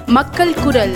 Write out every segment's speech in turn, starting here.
மக்கள் குரல்.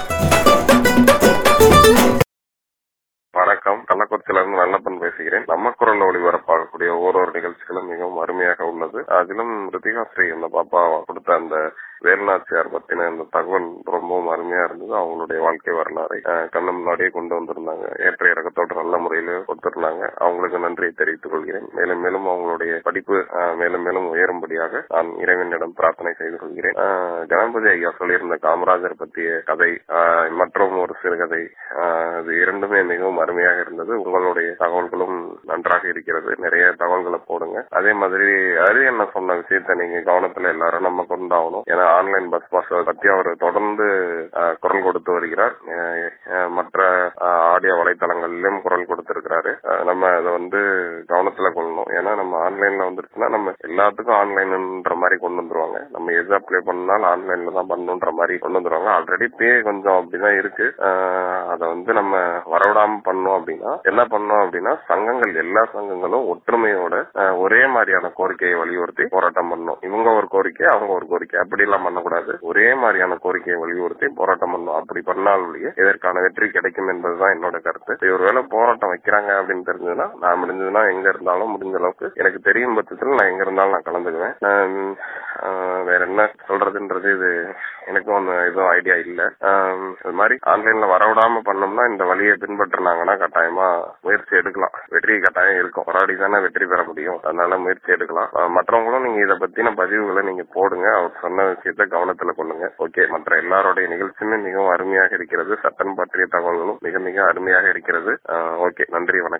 வணக்கம், கள்ளக்குறிச்சியிலிருந்து நல்லப்பன் பேசுகிறேன். நம்ம குரல் ஒளிபரப்பாகக்கூடிய ஒவ்வொரு நிகழ்ச்சிகளும் மிகவும் அருமையாக உள்ளது. அதிலும் ரித்திகாஸ்ரீ அந்த பாப்பா கொடுத்த அந்த வேலுநாச்சியார் பத்தின அந்த தகவல் ரொம்பவும் அருமையா இருந்தது. அவங்களுடைய வாழ்க்கை வரலாறை கண்ணு முன்னாடியே கொண்டு வந்திருந்தாங்க. ஏற்ற இறக்கத்தோடு நல்ல முறையில கொடுத்திருந்தாங்க. அவங்களுக்கு நன்றியை தெரிவித்துக் கொள்கிறேன். மேலும் மேலும் அவங்களுடைய படிப்பு மேலும் மேலும் உயரும்படியாக நான் இறைவனிடம் பிரார்த்தனை செய்து கொள்கிறேன். கணபதி ஐயா சொல்லியிருந்த காமராஜர் பற்றிய கதை மற்றும் ஒரு சிறுகதை, அது இரண்டுமே மிகவும் அருமையாக இருந்தது. உங்களுடைய தகவல்களும் நன்றாக இருக்கிறது. நிறைய தகவல்களை போடுங்க. அதே மாதிரி என்ன சொன்ன விஷயத்த நீங்க கவனத்துல எல்லாரும் நம்ம கொண்டாகணும். ஏன்னா ஆன்லைன் பஸ் பாஸ் பத்தி அவர் தொடர்ந்து குரல் கொடுத்து வருகிறார். மற்ற ஆடியோ வலைத்தளங்களிலும் குரல் கொடுத்திருக்கிறாரு. நம்ம அதை கவனத்துல கொள்ளணும். ஏன்னா நம்ம ஆன்லைன்ல வந்துருச்சுன்னா நம்ம எல்லாத்துக்கும் ஆன்லைன்ன்ற மாதிரி கொண்டு வந்துருவாங்க. நம்ம எது அப்ளை பண்ணாலும் ஆன்லைன்ல தான் பண்ணணுன்ற மாதிரி கொண்டு வந்துருவாங்க. ஆல்ரெடி பே கொஞ்சம் அப்படிதான் இருக்கு. அதை நம்ம வரவிடாம பண்ணோம் அப்படின்னா என்ன பண்ணோம் அப்படின்னா, சங்கங்கள் எல்லா சங்கங்களும் ஒற்றுமையோட ஒரே மாதிரியான கோரிக்கையை வலியுறுத்தி போராட்டம் பண்ணணும். இவங்க ஒரு கோரிக்கை, அவங்க ஒரு கோரிக்கை, அப்படி எல்லாம் பண்ணக்கூடாது. ஒரே மாதிரியான கோரிக்கையை வலியுறுத்தி போராட்டம் பண்ணணும். அப்படி பண்ணாலேயே இதற்கான வெற்றி கிடைக்கும் என்பதுதான் என்னோட கருத்து. ஒருவேளை போராட்டம் வைக்கிறாங்க அப்படின்னு தெரிஞ்சதுன்னா, நான் முடிஞ்சதுன்னா எங்க இருந்தாலும் முடிஞ்ச அளவுக்கு எனக்கு தெரியும் பட்சத்தில் நான் எங்க இருந்தாலும் நான் கலந்துக்குவேன். வேற என்ன சொல்றதுன்றது இது எனக்கும் எதுவும் ஐடியா இல்ல. இது மாதிரி ஆன்லைன்ல வரவிடாம பண்ணோம்னா இந்த வழியை பின்பற்றினாங்கன்னா கட்டாயமா முயற்சி எடுக்கலாம். வெற்றி கட்டாயம் இருக்கும். போராடி தானே வெற்றி பெற முடியும். அதனால முயற்சி எடுக்கலாம். மற்றவங்களும் நீங்க இதை பத்தின பதிவுகளை நீங்க போடுங்க. அவர் சொன்ன விஷயத்த கவனத்துல கொள்ளுங்க. ஓகே. மற்ற எல்லாருடைய நிகழ்ச்சியுமே மிகவும் அருமையாக இருக்கிறது. சட்டம் பற்றிய தகவல்களும் மிக மிக அருமையாக இருக்கிறது. ஓகே, நன்றி, வணக்கம்.